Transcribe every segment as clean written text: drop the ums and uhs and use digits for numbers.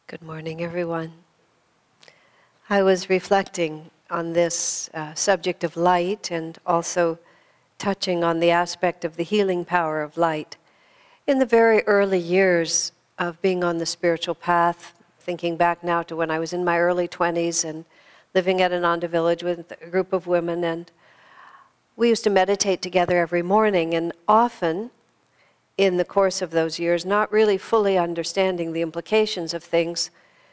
Good morning, everyone. I was reflecting on this subject of light and also touching on the aspect of the healing power of light. In the very early years of being on the spiritual path, thinking back now to when I was in my early 20s and living at Ananda Village with a group of women, and we used to meditate together every morning, and often in the course of those years, not really fully understanding the implications of things,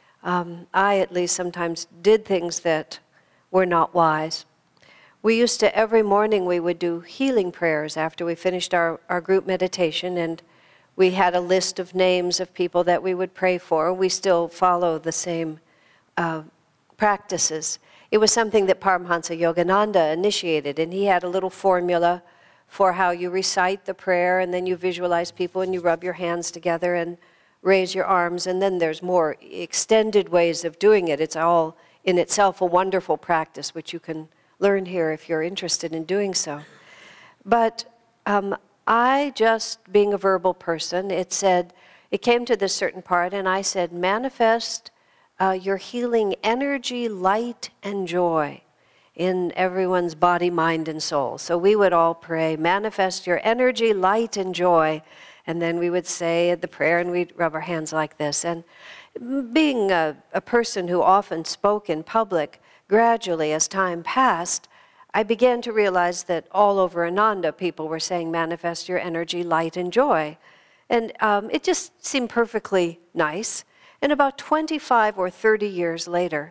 I at least sometimes did things that were not wise. We used to, every morning we would do healing prayers after we finished our group meditation, and we had a list of names of people that we would pray for. We still follow the same practices. It was something that Paramahansa Yogananda initiated, and he had a little formula for how you recite the prayer, and then you visualize people and you rub your hands together and raise your arms, and then there's more extended ways of doing it. It's all in itself a wonderful practice, which you can learn here if you're interested in doing so. But I, just being a verbal person, it came to this certain part, and I said, manifest your healing energy, light, and joy in everyone's body, mind, and soul. So we would all pray, manifest your energy, light, and joy. And then we would say the prayer, and we'd rub our hands like this. And being a person who often spoke in public, gradually as time passed, I began to realize that all over Ananda, people were saying, manifest your energy, light, and joy. And it just seemed perfectly nice. And about 25 or 30 years later,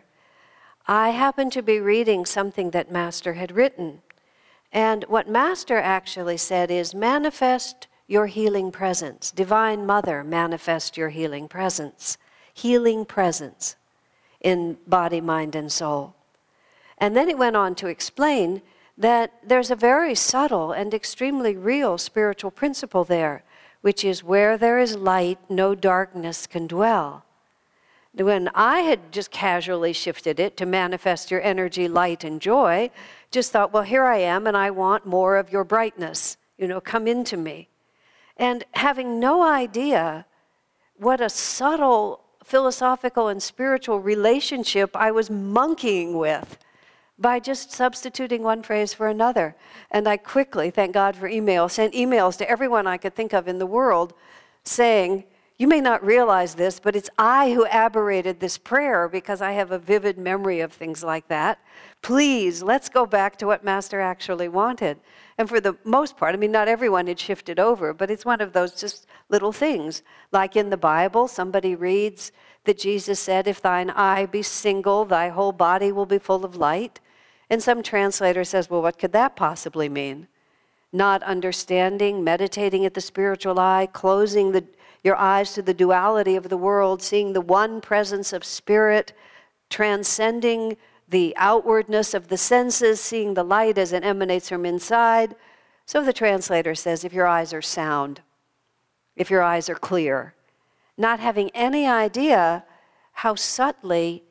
I happened to be reading something that Master had written. And what Master actually said is, manifest your healing presence. Divine Mother, manifest your healing presence. Healing presence in body, mind, and soul. And then it went on to explain that there's a very subtle and extremely real spiritual principle there, which is where there is light, no darkness can dwell. When I had just casually shifted it to manifest your energy, light, and joy, just thought, well, here I am, and I want more of your brightness. Come into me. And having no idea what a subtle philosophical and spiritual relationship I was monkeying with by just substituting one phrase for another. And I quickly, thank God for email, sent emails to everyone I could think of in the world saying, you may not realize this, but it's I who aberrated this prayer because I have a vivid memory of things like that. Please, let's go back to what Master actually wanted. And for the most part, not everyone had shifted over, but it's one of those just little things. Like in the Bible, somebody reads that Jesus said, if thine eye be single, thy whole body will be full of light. And some translator says, well, what could that possibly mean? Not understanding, meditating at the spiritual eye, closing your eyes to the duality of the world, seeing the one presence of spirit, transcending the outwardness of the senses, seeing the light as it emanates from inside. So the translator says, if your eyes are sound, if your eyes are clear, not having any idea how subtle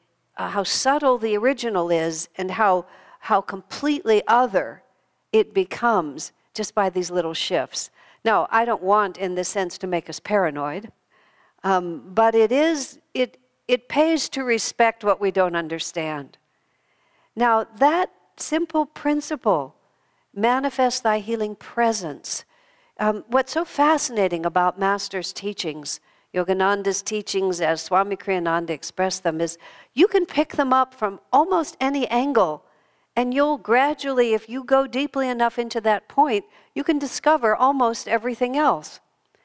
the original is and how completely other it becomes just by these little shifts. Now, I don't want, in this sense, to make us paranoid, but it pays to respect what we don't understand. Now, that simple principle, manifest thy healing presence. What's so fascinating about Master's teachings, Yogananda's teachings, as Swami Kriyananda expressed them, is you can pick them up from almost any angle, and you'll gradually, if you go deeply enough into that point, you can discover almost everything else.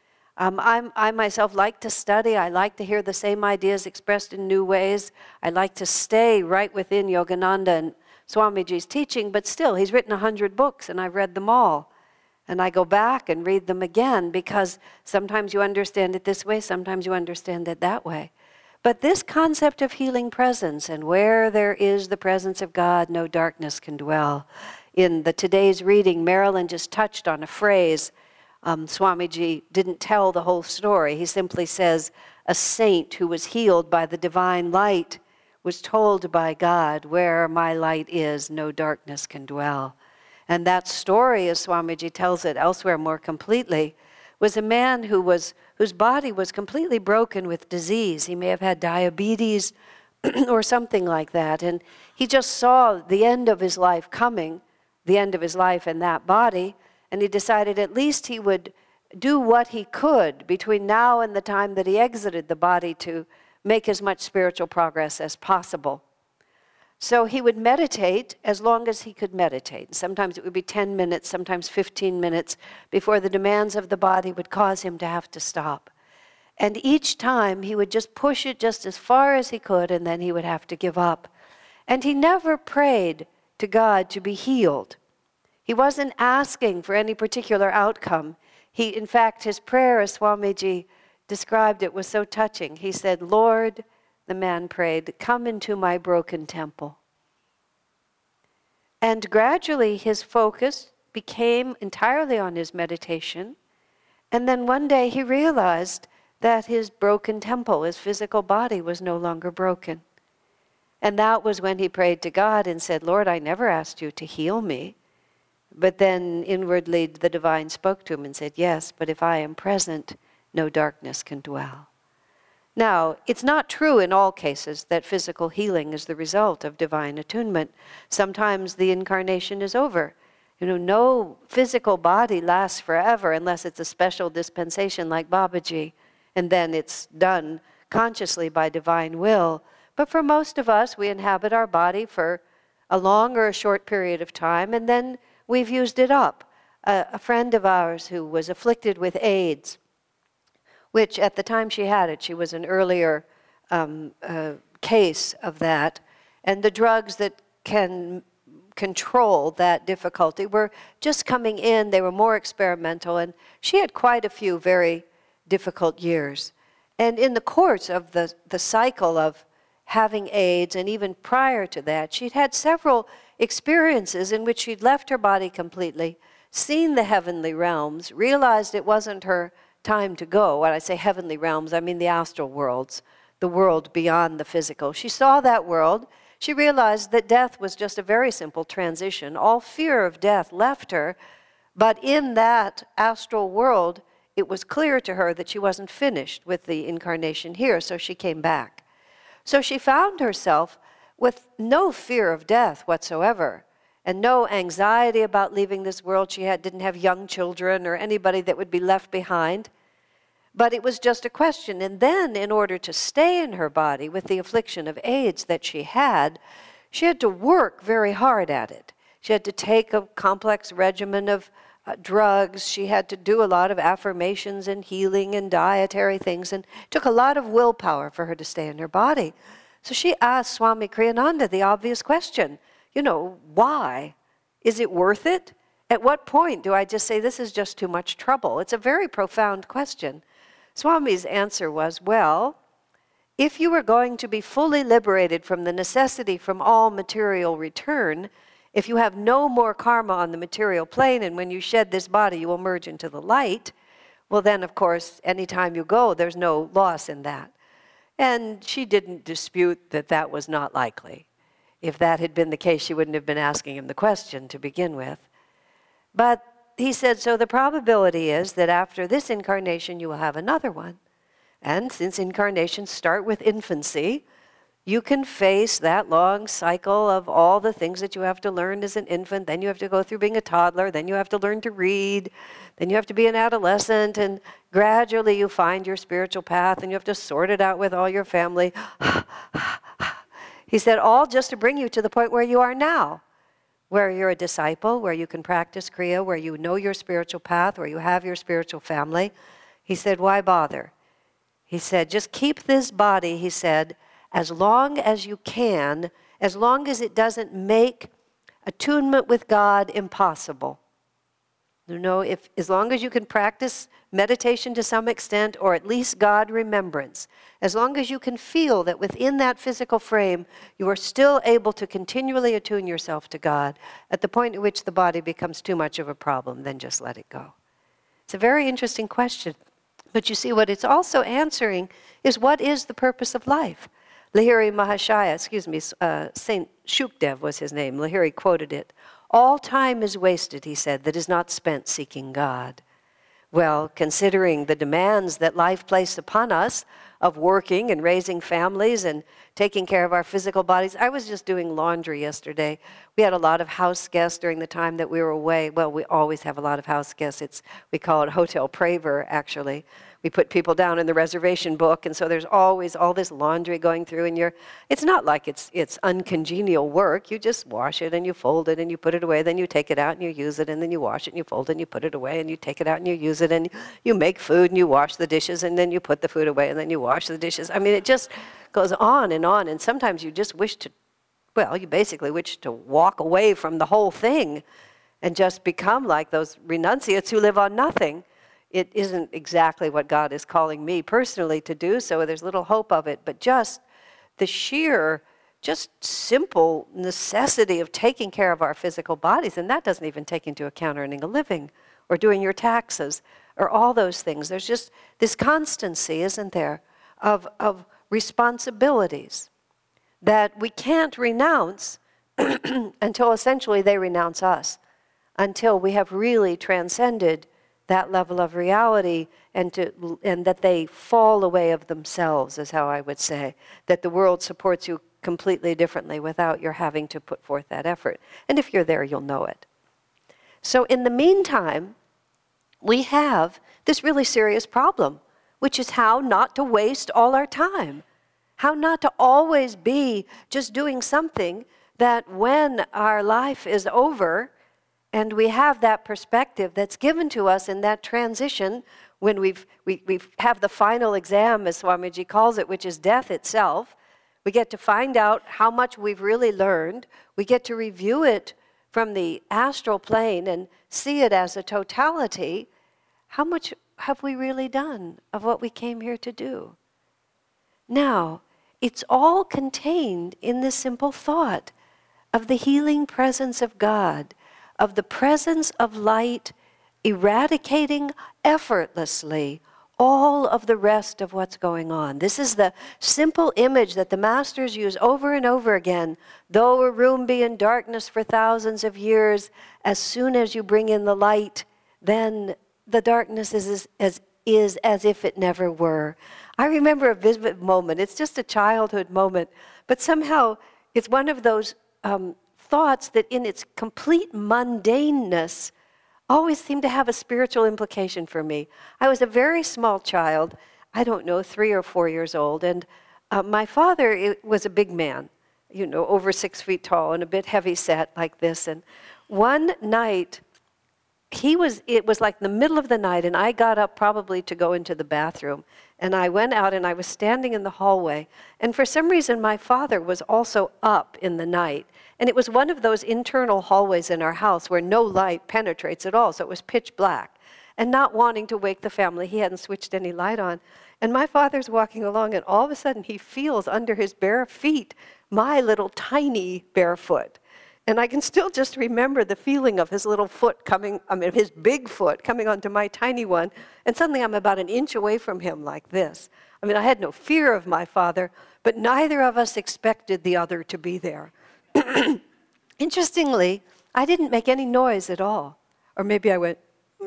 I myself like to study. I like to hear the same ideas expressed in new ways. I like to stay right within Yogananda and Swamiji's teaching, but still, he's written 100 books, and I've read them all. And I go back and read them again, because sometimes you understand it this way, sometimes you understand it that way. But this concept of healing presence, and where there is the presence of God, no darkness can dwell. In today's reading, Marilyn just touched on a phrase. Swamiji didn't tell the whole story. He simply says, a saint who was healed by the divine light was told by God, where my light is, no darkness can dwell. And that story, as Swamiji tells it elsewhere more completely, was a man whose body was completely broken with disease. He may have had diabetes or something like that. And he just saw the end of his life coming, the end of his life in that body, and he decided at least he would do what he could between now and the time that he exited the body to make as much spiritual progress as possible. So he would meditate as long as he could meditate. Sometimes it would be 10 minutes, sometimes 15 minutes before the demands of the body would cause him to have to stop. And each time he would just push it just as far as he could, and then he would have to give up. And he never prayed to God to be healed. He wasn't asking for any particular outcome. In fact, his prayer, as Swamiji described it, was so touching. He said, "Lord," the man prayed, "come into my broken temple." And gradually his focus became entirely on his meditation. And then one day he realized that his broken temple, his physical body, was no longer broken. And that was when he prayed to God and said, "Lord, I never asked you to heal me." But then inwardly the divine spoke to him and said, "Yes, but if I am present, no darkness can dwell." Now, it's not true in all cases that physical healing is the result of divine attunement. Sometimes the incarnation is over. No physical body lasts forever unless it's a special dispensation like Babaji, and then it's done consciously by divine will. But for most of us, we inhabit our body for a long or a short period of time, and then we've used it up. A friend of ours who was afflicted with AIDS, which at the time she had it, she was an earlier case of that, and the drugs that can control that difficulty were just coming in. They were more experimental, and she had quite a few very difficult years. And in the course of the cycle of having AIDS, and even prior to that, she'd had several experiences in which she'd left her body completely, seen the heavenly realms, realized it wasn't her time to go. When I say heavenly realms, I mean the astral worlds, the world beyond the physical. She saw that world. She realized that death was just a very simple transition. All fear of death left her, but in that astral world, it was clear to her that she wasn't finished with the incarnation here, so she came back. So she found herself with no fear of death whatsoever, and no anxiety about leaving this world. She didn't have young children or anybody that would be left behind. But it was just a question. And then, in order to stay in her body with the affliction of AIDS that she had to work very hard at it. She had to take a complex regimen of drugs. She had to do a lot of affirmations and healing and dietary things, and it took a lot of willpower for her to stay in her body. So she asked Swami Kriyananda the obvious question, why? Is it worth it? At what point do I just say this is just too much trouble? It's a very profound question. Swami's answer was, well, if you were going to be fully liberated from the necessity from all material return, if you have no more karma on the material plane, and when you shed this body you will merge into the light, well then, of course, anytime you go, there's no loss in that. And she didn't dispute that that was not likely. If that had been the case, she wouldn't have been asking him the question to begin with. But he said, so the probability is that after this incarnation, you will have another one. And since incarnations start with infancy, you can face that long cycle of all the things that you have to learn as an infant. Then you have to go through being a toddler. Then you have to learn to read. Then you have to be an adolescent. And gradually you find your spiritual path, and you have to sort it out with all your family. He said, all just to bring you to the point where you are now, where you're a disciple, where you can practice Kriya, where you know your spiritual path, where you have your spiritual family. He said, why bother? He said, just keep this body, he said, as long as you can, as long as it doesn't make attunement with God impossible. As long as you can practice meditation to some extent, or at least God remembrance, as long as you can feel that within that physical frame, you are still able to continually attune yourself to God, at the point at which the body becomes too much of a problem, then just let it go. It's a very interesting question. But you see, what it's also answering is, what is the purpose of life? Lahiri Mahashaya, Saint Shukdev was his name. Lahiri quoted it. All time is wasted, he said, that is not spent seeking God. Well, considering the demands that life placed upon us of working and raising families and taking care of our physical bodies. I was just doing laundry yesterday. We had a lot of house guests during the time that we were away. Well, we always have a lot of house guests. We call it Hotel Praver, actually. We put people down in the reservation book, and so there's always all this laundry going through, and it's not like it's uncongenial work. You just wash it, and you fold it, and you put it away, then you take it out, and you use it, and then you wash it, and you fold it, and you put it away, and you take it out, and you use it, and you make food, and you wash the dishes, and then you put the food away, and then you wash the dishes. I mean, it just goes on, and sometimes you just wish to, well, you basically wish to walk away from the whole thing and just become like those renunciates who live on nothing. It isn't exactly what God is calling me personally to do, so there's little hope of it. But just the sheer, just simple necessity of taking care of our physical bodies, and that doesn't even take into account earning a living or doing your taxes or all those things. There's just this constancy, isn't there, of responsibilities that we can't renounce until essentially they renounce us, until we have really transcended that level of reality, and that they fall away of themselves, is how I would say, that the world supports you completely differently without your having to put forth that effort. And if you're there, you'll know it. So in the meantime, we have this really serious problem, which is how not to waste all our time, how not to always be just doing something that when our life is over, and we have that perspective that's given to us in that transition when we have the final exam, as Swamiji calls it, which is death itself. We get to find out how much we've really learned. We get to review it from the astral plane and see it as a totality. How much have we really done of what we came here to do? Now, it's all contained in this simple thought of the healing presence of God, of the presence of light eradicating effortlessly all of the rest of what's going on. This is the simple image that the masters use over and over again. Though a room be in darkness for thousands of years, as soon as you bring in the light, then the darkness is as if it never were. I remember a vivid moment. It's just a childhood moment, but somehow it's one of those thoughts that in its complete mundaneness always seemed to have a spiritual implication for me. I was a very small child, I don't know, 3 or 4 years old, and my father was a big man, over 6 feet tall and a bit heavy set like this. And one night, it was like the middle of the night, and I got up probably to go into the bathroom. And I went out, and I was standing in the hallway. And for some reason, my father was also up in the night. And it was one of those internal hallways in our house where no light penetrates at all, so it was pitch black. And not wanting to wake the family, he hadn't switched any light on. And my father's walking along, and all of a sudden, he feels under his bare feet my little tiny bare foot. And I can still just remember the feeling of his little foot his big foot coming onto my tiny one. And suddenly I'm about an inch away from him like this. I had no fear of my father, but neither of us expected the other to be there. Interestingly, I didn't make any noise at all. Or maybe I went,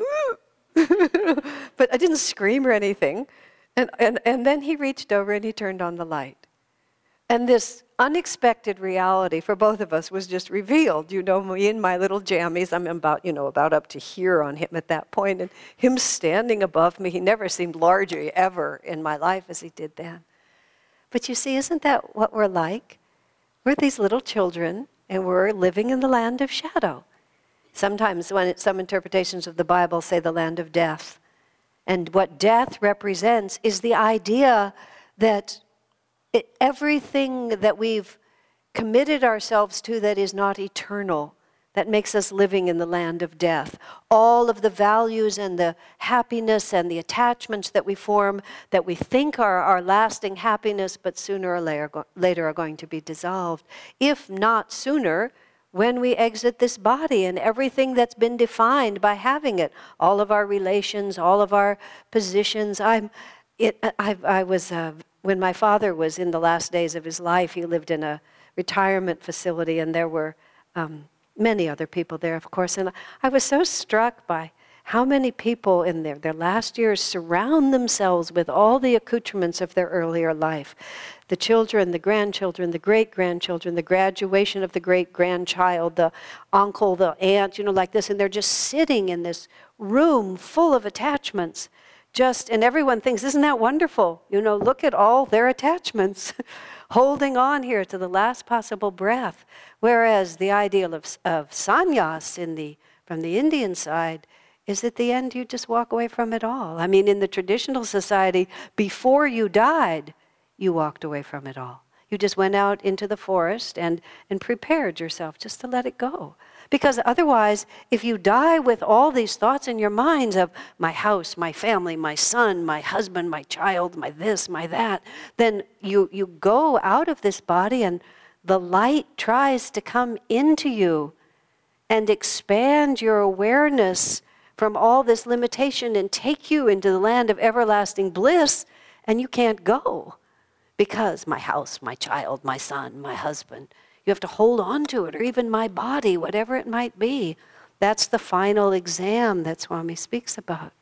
but I didn't scream or anything. And then he reached over and he turned on the light. And this unexpected reality for both of us was just revealed. Me in my little jammies, I'm about up to here on him at that point, and him standing above me. He never seemed larger ever in my life as he did then. But you see, isn't that what we're like? We're these little children, and we're living in the land of shadow. Sometimes some interpretations of the Bible say the land of death. And what death represents is the idea that everything that we've committed ourselves to that is not eternal, that makes us living in the land of death. All of the values and the happiness and the attachments that we form that we think are our lasting happiness, but sooner or later are going to be dissolved. If not sooner, when we exit this body and everything that's been defined by having it, all of our relations, all of our positions. When my father was in the last days of his life, he lived in a retirement facility, and there were many other people there, of course. And I was so struck by How many people in their last years surround themselves with all the accoutrements of their earlier life? The children, the grandchildren, the great-grandchildren, the graduation of the great-grandchild, the uncle, the aunt, like this, and they're just sitting in this room full of attachments. And everyone thinks, isn't that wonderful? Look at all their attachments, holding on here to the last possible breath. Whereas the ideal of sannyas from the Indian side is at the end you just walk away from it all. I mean, in the traditional society, before you died, you walked away from it all. You just went out into the forest and prepared yourself just to let it go. Because otherwise, if you die with all these thoughts in your minds of my house, my family, my son, my husband, my child, my this, my that, then you go out of this body and the light tries to come into you and expand your awareness from all this limitation and take you into the land of everlasting bliss, and you can't go. Because my house, my child, my son, my husband, you have to hold on to it, or even my body, whatever it might be. That's the final exam that Swami speaks about.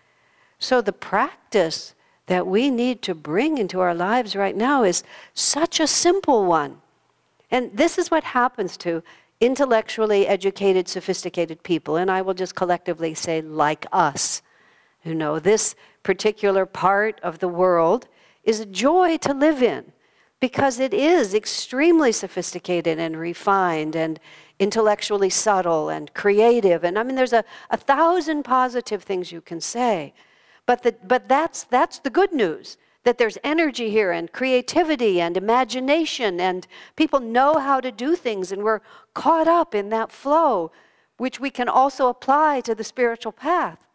So the practice that we need to bring into our lives right now is such a simple one. And this is what happens to intellectually educated, sophisticated people, and I will just collectively say like us. This particular part of the world is a joy to live in because it is extremely sophisticated and refined and intellectually subtle and creative. And I mean, there's a thousand positive things you can say. But that's the good news, that there's energy here and creativity and imagination and people know how to do things and we're caught up in that flow, which we can also apply to the spiritual path.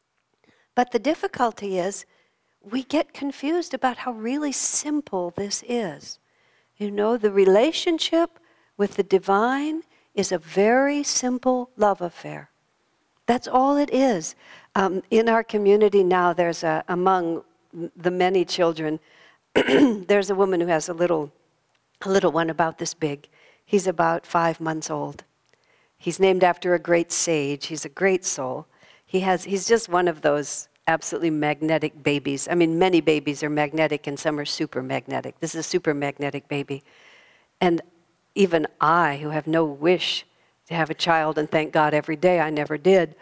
But the difficulty is we get confused about how really simple this is. The relationship with the divine is a very simple love affair. That's all it is. In our community now, there's among the many children, there's a woman who has a little one about this big. He's about 5 months old. He's named after a great sage. He's a great soul. He's just one of those absolutely magnetic babies. I mean, many babies are magnetic and some are super magnetic. This is a super magnetic baby. And even I, who have no wish to have a child, and thank God every day I never did,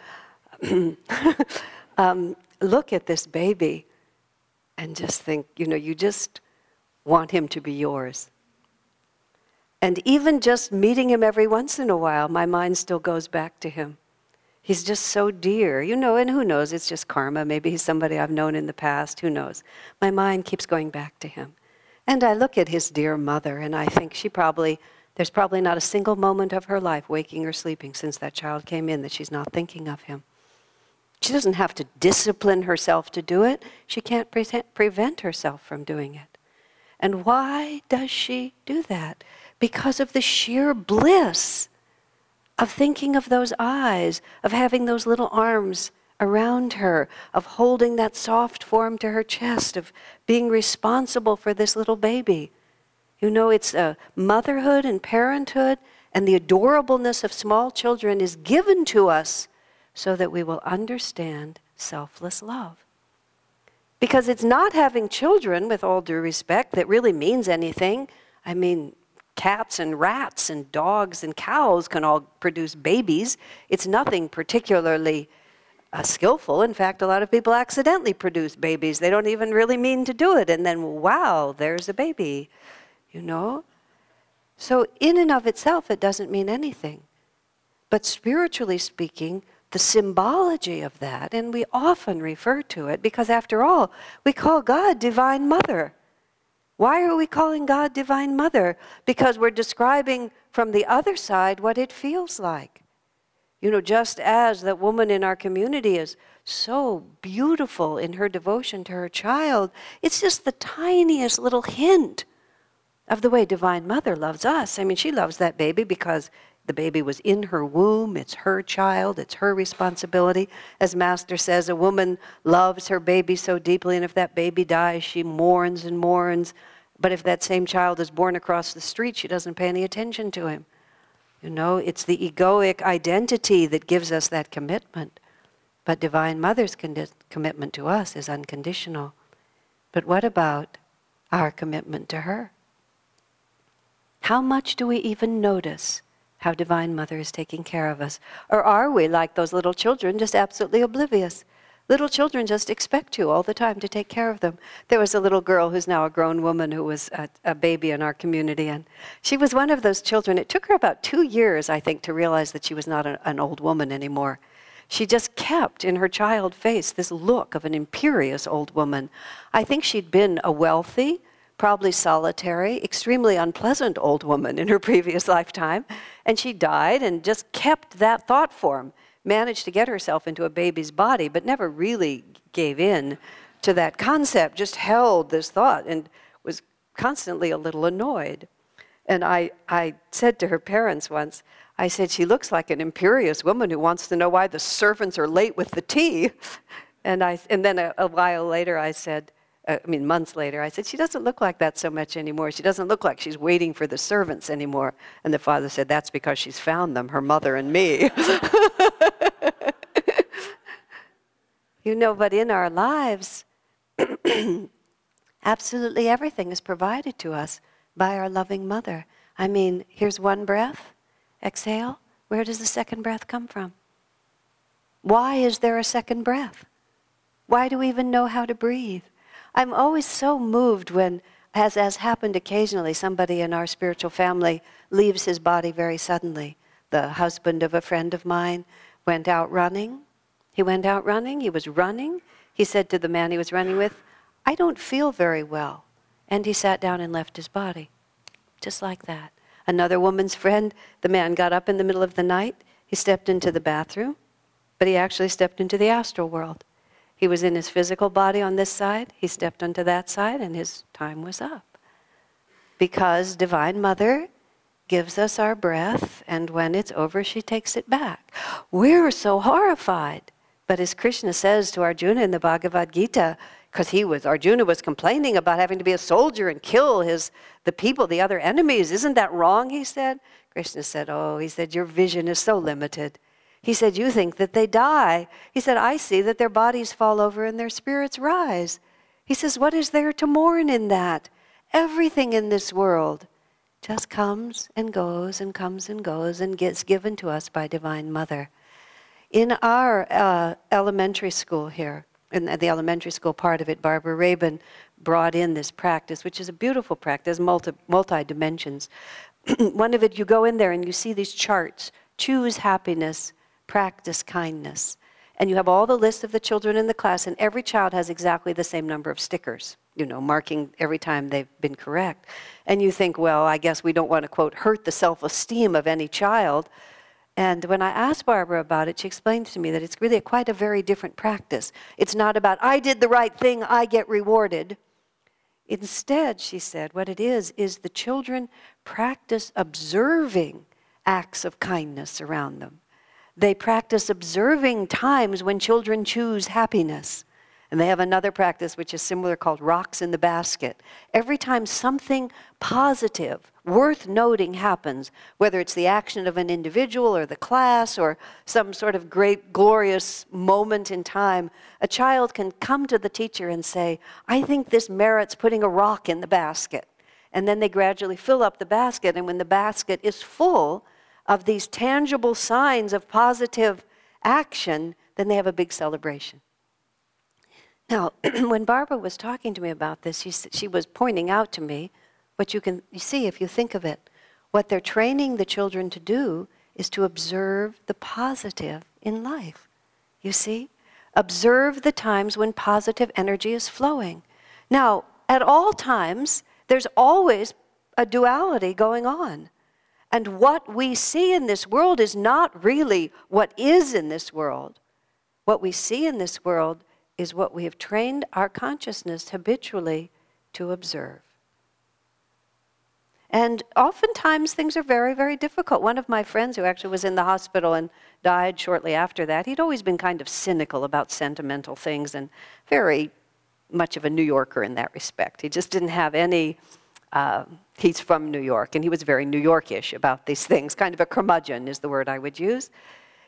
look at this baby and just think, you just want him to be yours. And even just meeting him every once in a while, my mind still goes back to him. He's just so dear, and who knows, it's just karma. Maybe he's somebody I've known in the past, who knows. My mind keeps going back to him. And I look at his dear mother, and I think there's probably not a single moment of her life, waking or sleeping, since that child came in, that she's not thinking of him. She doesn't have to discipline herself to do it. She can't prevent herself from doing it. And why does she do that? Because of the sheer bliss of thinking of those eyes, of having those little arms around her, of holding that soft form to her chest, of being responsible for this little baby. It's motherhood and parenthood, and the adorableness of small children is given to us so that we will understand selfless love. Because it's not having children, with all due respect, that really means anything. I mean, cats and rats and dogs and cows can all produce babies. It's nothing particularly skillful. In fact, a lot of people accidentally produce babies. They don't even really mean to do it. And then, wow, there's a baby, So in and of itself, it doesn't mean anything. But spiritually speaking, the symbology of that, and we often refer to it, because after all, we call God Divine Mother. Why are we calling God Divine Mother? Because we're describing from the other side what it feels like. Just as that woman in our community is so beautiful in her devotion to her child, it's just the tiniest little hint of the way Divine Mother loves us. I mean, she loves that baby because the baby was in her womb. It's her child. It's her responsibility. As Master says, a woman loves her baby so deeply, and if that baby dies, she mourns and mourns. But if that same child is born across the street, she doesn't pay any attention to him. It's the egoic identity that gives us that commitment. But Divine Mother's commitment to us is unconditional. But what about our commitment to her? How much do we even notice how Divine Mother is taking care of us? Or are we, like those little children, just absolutely oblivious? Little children just expect you all the time to take care of them. There was a little girl who's now a grown woman who was a baby in our community, and she was one of those children. It took her about 2 years, I think, to realize that she was not an old woman anymore. She just kept in her child face this look of an imperious old woman. I think she'd been a wealthy, probably solitary, extremely unpleasant old woman in her previous lifetime, and she died and just kept that thought form. Managed to get herself into a baby's body, but never really gave in to that concept, just held this thought and was constantly a little annoyed. And I said to her parents once, I said, she looks like an imperious woman who wants to know why the servants are late with the tea. And then a while later I said, months later, I said, she doesn't look like that so much anymore. She doesn't look like she's waiting for the servants anymore. And the father said, that's because she's found them, her mother and me. But in our lives, absolutely everything is provided to us by our loving mother. Here's one breath, exhale. Where does the second breath come from? Why is there a second breath? Why do we even know how to breathe? I'm always so moved when, as happened occasionally, somebody in our spiritual family leaves his body very suddenly. The husband of a friend of mine went out running. He was running. He said to the man he was running with, I don't feel very well. And he sat down and left his body, just like that. Another woman's friend, the man got up in the middle of the night. He stepped into the bathroom, but he actually stepped into the astral world. He was in his physical body on this side. He stepped onto that side, and his time was up. Because Divine Mother gives us our breath, and when it's over, she takes it back. We're so horrified. But as Krishna says to Arjuna in the Bhagavad Gita, because Arjuna was complaining about having to be a soldier and kill the people, the other enemies. Isn't that wrong, he said? Krishna said, your vision is so limited. He said, you think that they die. He said, I see that their bodies fall over and their spirits rise. He says, what is there to mourn in that? Everything in this world just comes and goes and comes and goes and gets given to us by Divine Mother. In our elementary school here, in the elementary school part of it, Barbara Rabin brought in this practice, which is a beautiful practice, multi-dimensions. One of it, you go in there and you see these charts. Choose happiness, practice kindness. And you have all the lists of the children in the class, and every child has exactly the same number of stickers, marking every time they've been correct. And you think, well, I guess we don't want to, quote, hurt the self-esteem of any child. And when I asked Barbara about it, she explained to me that it's really quite a very different practice. It's not about, I did the right thing, I get rewarded. Instead, she said, what it is the children practice observing acts of kindness around them. They practice observing times when children choose happiness. And they have another practice which is similar called rocks in the basket. Every time something positive, worth noting happens, whether it's the action of an individual or the class or some sort of great, glorious moment in time, a child can come to the teacher and say, I think this merits putting a rock in the basket. And then they gradually fill up the basket, and when the basket is full of these tangible signs of positive action, then they have a big celebration. Now, when Barbara was talking to me about this, she was pointing out to me what you see if you think of it. What they're training the children to do is to observe the positive in life. You see? Observe the times when positive energy is flowing. Now, at all times, there's always a duality going on. And what we see in this world is not really what is in this world. What we see in this world is what we have trained our consciousness habitually to observe. And oftentimes things are very, very difficult. One of my friends who actually was in the hospital and died shortly after that, he'd always been kind of cynical about sentimental things and very much of a New Yorker in that respect. He just didn't have any, he's from New York, and he was very New Yorkish about these things, kind of a curmudgeon is the word I would use.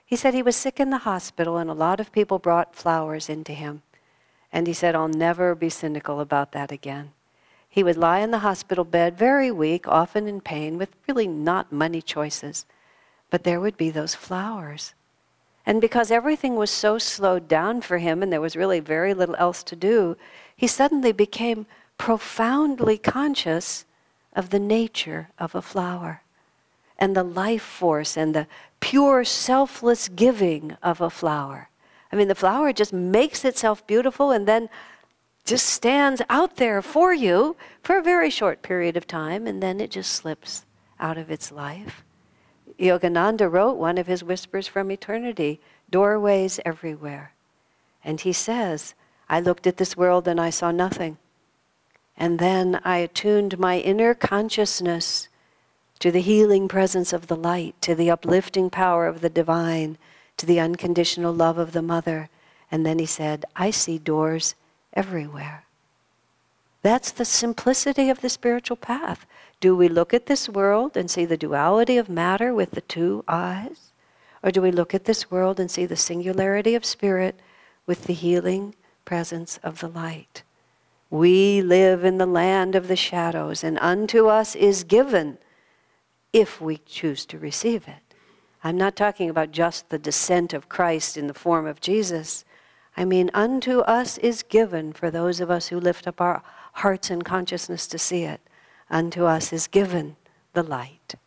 He said he was sick in the hospital and a lot of people brought flowers into him. And he said, I'll never be cynical about that again. He would lie in the hospital bed, very weak, often in pain, with really not many choices. But there would be those flowers. And because everything was so slowed down for him and there was really very little else to do, he suddenly became profoundly conscious of the nature of a flower and the life force and the pure selfless giving of a flower. I mean, the flower just makes itself beautiful and then just stands out there for you for a very short period of time, and then it just slips out of its life. Yogananda wrote one of his Whispers from Eternity, Doorways Everywhere. And he says, I looked at this world and I saw nothing. And then I attuned my inner consciousness to the healing presence of the light, to the uplifting power of the divine, to the unconditional love of the mother. And then he said, I see doors everywhere. That's the simplicity of the spiritual path. Do we look at this world and see the duality of matter with the two eyes? Or do we look at this world and see the singularity of spirit with the healing presence of the light? We live in the land of the shadows, and unto us is given if we choose to receive it. I'm not talking about just the descent of Christ in the form of Jesus. I mean, unto us is given, for those of us who lift up our hearts and consciousness to see it, unto us is given the light.